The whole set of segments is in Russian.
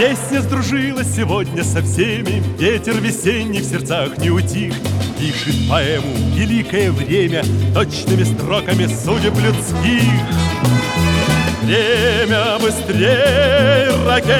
Песня сдружилась сегодня со всеми, ветер весенний в сердцах не утих. Пишет поэму великое время точными строками судеб людских. Время быстрей ракет,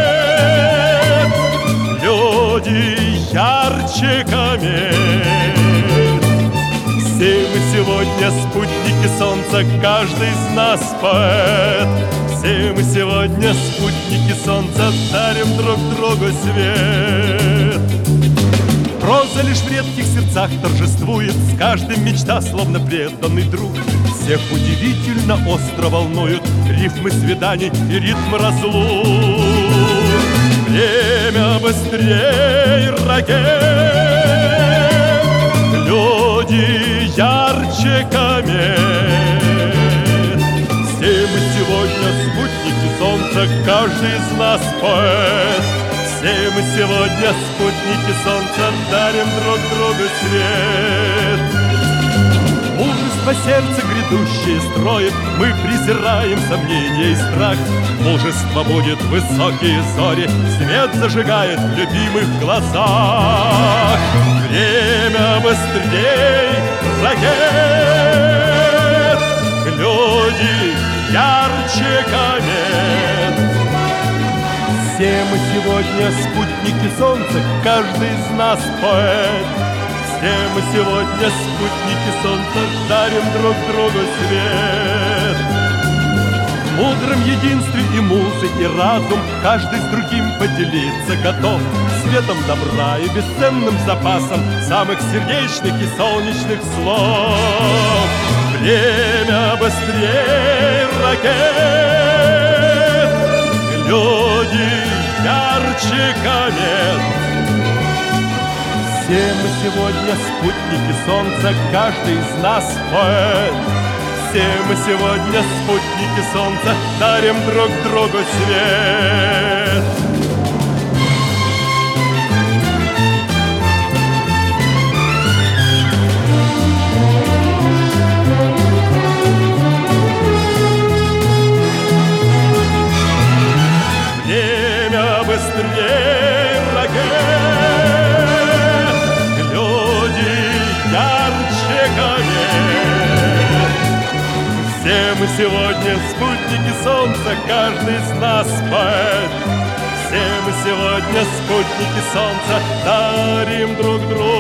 люди ярче комет. Все мы сегодня спутники солнца, каждый из нас поэт. Все мы сегодня спутники солнца, дарим друг другу свет. Проза лишь в редких сердцах торжествует, с каждым мечта, словно преданный друг. Всех удивительно остро волнуют рифмы свиданий и ритмы разлук. Время быстрей ракет, люди ярче комет. Все мы сегодня спутники солнца, каждый из нас поэт. Все мы сегодня спутники солнца, дарим друг другу свет. Мужество сердца грядущее строит, мы презираем сомнения и страх. Мужество будет высокие зори, свет зажигает в любимых глазах. Время быстрей ракет, люди ярче комет. Все мы сегодня спутники солнца, каждый из нас поэт. Все мы сегодня спутники солнца, дарим друг другу свет. В мудром единстве и музы, и разум каждый с другим поделиться готов. Светом добра и бесценным запасом самых сердечных и солнечных слов. Время быстрее ракет, люди ярче комет. Все мы сегодня спутники солнца, каждый из нас поэт. Все мы сегодня спутники солнца, дарим друг другу свет. Время быстрее ракет, ярче комет. Все мы сегодня спутники солнца, каждый из нас поэт. Все мы сегодня спутники солнца, дарим друг другу